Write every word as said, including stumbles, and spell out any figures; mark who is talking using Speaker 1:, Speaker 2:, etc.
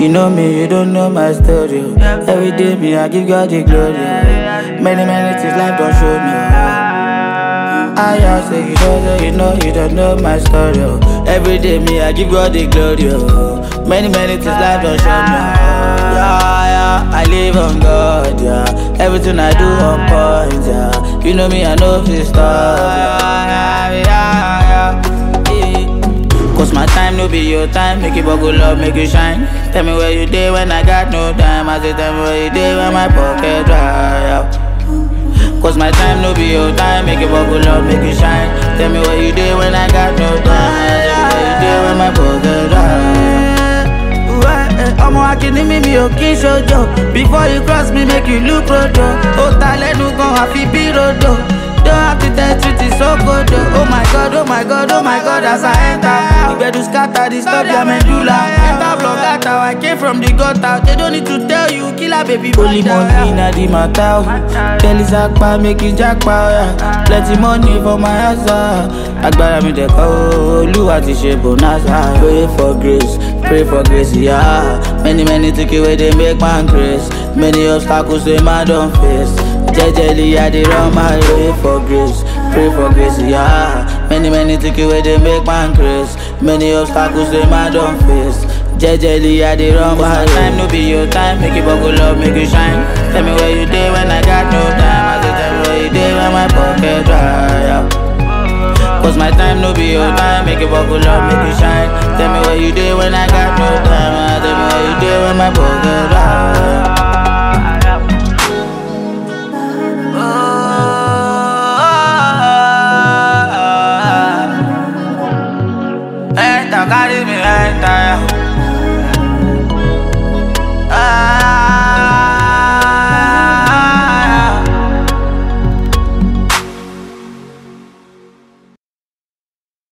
Speaker 1: You know me, you don't know my story. Oh. Every day me, I give God the glory. Oh. Many, many things life don't show me. Oh. I just say you don't know, you know, you don't know my story. Oh. Every day me, I give God the glory. Oh. Many, many things life don't show me. Oh. Yeah, yeah, I live on God, yeah. Everything I do on point, yeah. You know me, I know this stuff. Yeah, yeah, yeah, yeah. Cause my time no be your time, make it buckle up, make it shine. Tell me where you day when I got no time. I say tell me where you day when my pocket dry out. Cause my time no be your time, make it buckle up, make it shine. Tell me where you day when I got no time. Tell me where you day when my pocket dry out. Omo akini mi mi o kin sojo. Before you cross me, make you look rodo. O ta lenu gan afi bi rodo. Don't have to tell truth, it's so good. Oh my god, oh my god, oh my god, as I enter. You better scatter this stuff, your medulla. Enter block out, I came from the gutter. They don't need to tell you, killer baby. Only money na the matter. Tell his akpa, make it jackpot. Plenty money for my house. Agbára mi de ko, Olúwa ti ṣe bonanza. Pray for grace, pray for grace, yeah. Many, many take away, they make man grace. Many obstacles they man don't face. Jejely, I did run my way for grace, pray for grace, yeah. Many, many take away, they make man grace. Many obstacles they man don't face. Jejely, I did run my time, no be your time. Make it buckle up, make it shine. Tell me where you day when I got no time. I say tell me where you day when my pocket dry out. Cause my time no be your time. Make it buckle up, make it shine. Tell me where you day when I got no time. Tell me where you day when my pocket dry out. Carry me enter.